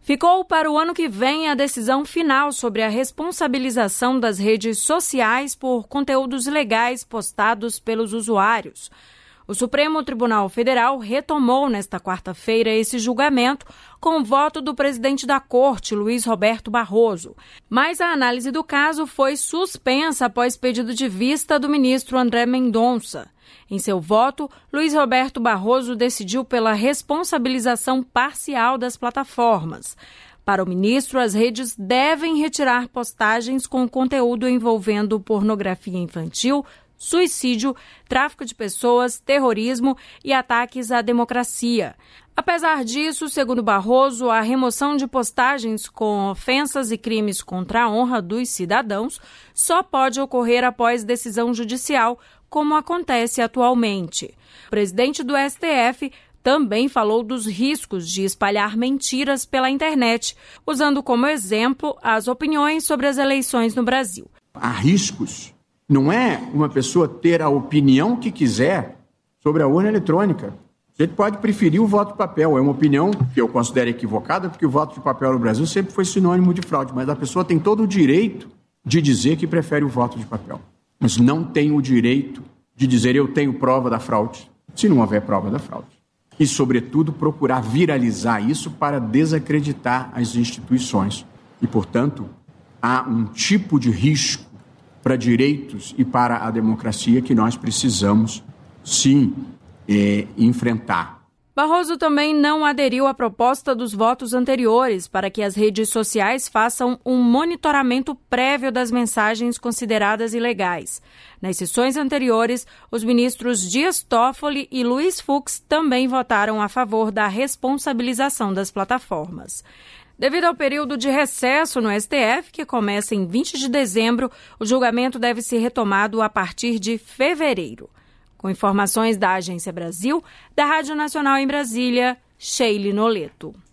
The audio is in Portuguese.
Ficou para o ano que vem a decisão final sobre a responsabilização das redes sociais por conteúdos ilegais postados pelos usuários. O Supremo Tribunal Federal retomou nesta quarta-feira esse julgamento com o voto do presidente da Corte, Luiz Roberto Barroso. Mas a análise do caso foi suspensa após pedido de vista do ministro André Mendonça. Em seu voto, Luiz Roberto Barroso decidiu pela responsabilização parcial das plataformas. Para o ministro, as redes devem retirar postagens com conteúdo envolvendo pornografia infantil, suicídio, tráfico de pessoas, terrorismo e ataques à democracia. Apesar disso, segundo Barroso, a remoção de postagens com ofensas e crimes contra a honra dos cidadãos só pode ocorrer após decisão judicial, como acontece atualmente. O presidente do STF também falou dos riscos de espalhar mentiras pela internet, usando como exemplo as opiniões sobre as eleições no Brasil. Há riscos. Não é uma pessoa ter a opinião que quiser sobre a urna eletrônica. A gente pode preferir o voto de papel. É uma opinião que eu considero equivocada, porque o voto de papel no Brasil sempre foi sinônimo de fraude. Mas a pessoa tem todo o direito de dizer que prefere o voto de papel. Mas não tem o direito de dizer eu tenho prova da fraude, se não houver prova da fraude. E, sobretudo, procurar viralizar isso para desacreditar as instituições. E, portanto, há um tipo de risco para direitos e para a democracia que nós precisamos, sim, enfrentar. Barroso também não aderiu à proposta dos votos anteriores para que as redes sociais façam um monitoramento prévio das mensagens consideradas ilegais. Nas sessões anteriores, os ministros Dias Toffoli e Luiz Fux também votaram a favor da responsabilização das plataformas. Devido ao período de recesso no STF, que começa em 20 de dezembro, o julgamento deve ser retomado a partir de fevereiro. Com informações da Agência Brasil, da Rádio Nacional em Brasília, Sheile Noleto.